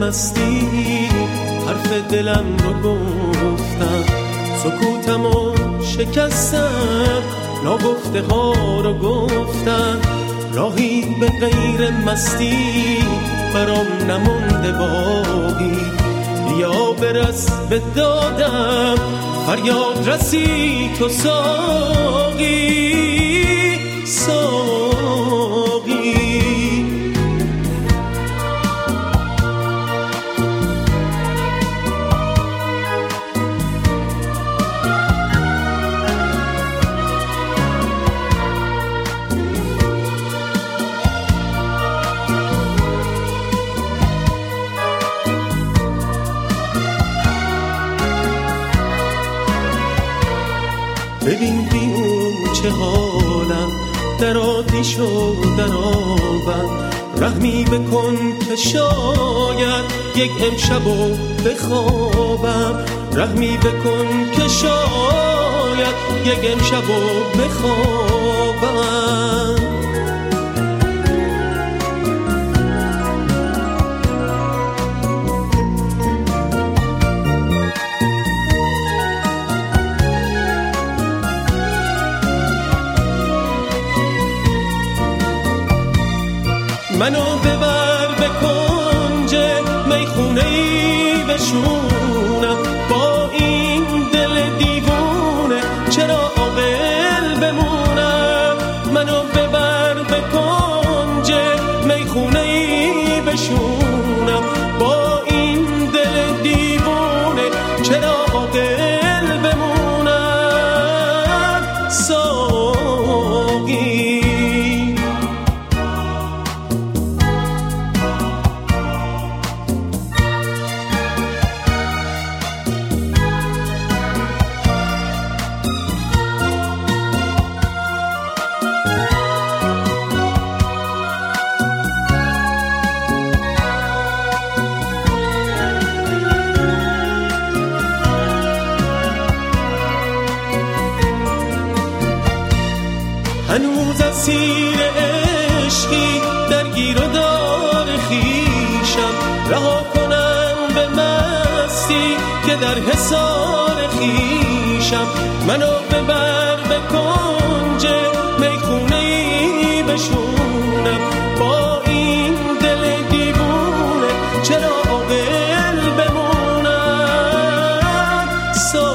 مستی حرف دلم رو گفتم، سکوتمو شکستم، ناگفته ها رو گفتم. راهی به غیر مستی برام نمونده باقی، بیا برس به دادم فریاد رسی تو ساقی ساقی. ببین بیرون چه حالم، در آتیش و در آبم. رحمی بکن که شاید یک امشب و بخوابم، رحمی بکن که شاید یک امشب و بخوابم. منو ببر به کنج میخونه‌ای بشونم، با این دل دیوونه چرا عاقل بمونم. منو ببر به کنج میخونه‌ای بشونم، با این دل دیوونه چرا عاقل بمونم. ساقی هنوز اسیر عشقی درگیر و دار خویشم، رها کنم به مستی که در حصار خویشم. منو ببر به کنج میخونه‌ای بشونم، با این دل دیوونه چرا عاقل بمونم.